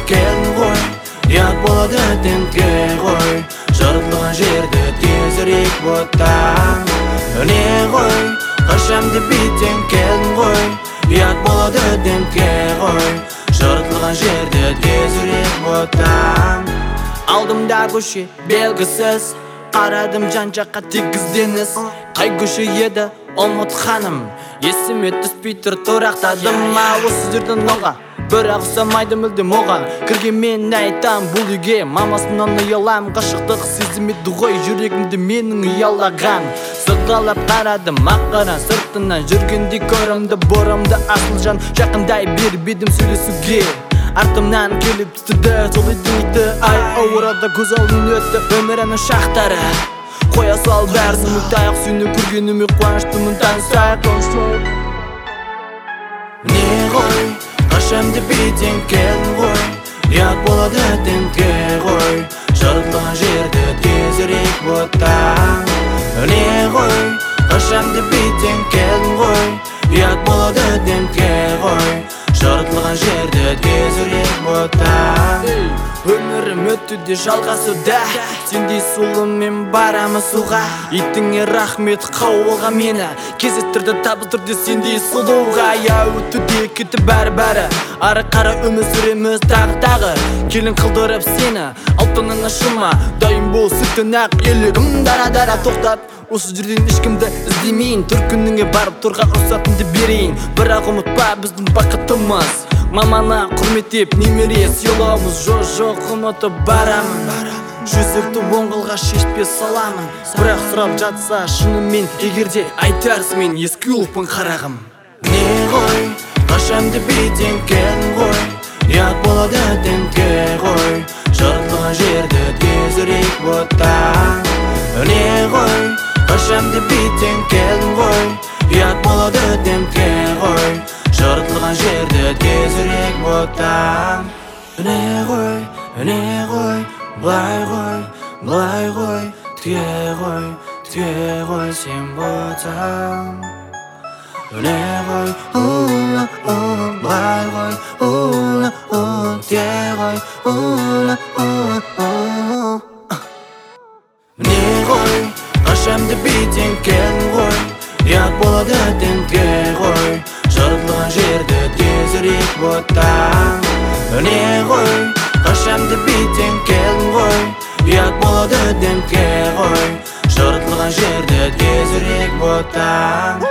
келдің ғой, ұят болады демге ғой, жаратылған жерді тезірек боттан. Не ғой, қашамды биттен келдің ғой, ұят болады демге ғой, жаратылған жерді тезірек боттан. Алдымда көше белгісіз, қарадым жан-жаққа тегізденіс. Қай көше еді ұмыт ханым, есіме түспей тұр тұрақтадым. Осы жерден оңға бірақ ұқсамайды мүлдем оған. Кірген мен айтам бұл үйге, мамасынан ұялам. Ғашықтық сезімеді ғой жүрегімді менің ұялаған. Сығалап қарадым аққара сыртынан, жүргенде көрімді борамды асыл жан. Жақындай бербедім сөйлесуге, артымнан келіп түтіді сол итті. Ай ауырады көз алдын өтті өмірінің шақтары. Қоя сал бәрісін ұмытайық, сені көргеніме қуаныштымын танысайық. Не ғой, қашамды биттен келдің ғой, ұят болады демге ғой, жаратылған жерді тезірек боттан. Не ғой, қашамды биттен келдің ғой, ұят болады демге ғой, жаратылған жерді тезірек боттан. Өмірім өтуде жалғасуда, сендей сұлумен барамын суға. Итіңе рахмет қауылға мені, кездестірді табыстырды сендей сұлуға. Я өтуде кетті бәрі-бәрі, ары қара өмір сүреміз тағы-тағы. Келін қылдырып сені алтынын ашыма, дайын бол сүттен ақ елігім дара-дара. Тоқтат, осы жерден ешкімді іздемейін, төркініңе барып тұрған рұқсатымды берейін. Бірақ ұмытпа біздің бақытымыз, маманы құрметтеп немере сыйлауымыз. Жоқ ұмытып барамын, жүзікті оңғылға шешпе саламын. Бірақ сұрап жатса шынымен егерде айтарсың, мен ескі ұлпын қарағым. Не ғой, қашамды биттен келдің ғой, ұят болады демге ғой, жаратылған жерді тезірек боттан. Не ғой, қашамды биттен келдің ғой, ұят болады демге ғой, жаратылған жерді тезірек боттан. Не ғой, былай ғой, тіге ғой сен боттан. Не ғой, былай ғой, тіге ғой. Не ғой, қашамды биттен келдің ғой, ұят болады демге ғой, жаратылған жерді тезірек боттан. Не ғой, қашамды биттен келдің ғой, ұят болады демге ғой, жаратылған жерді тезірек боттан.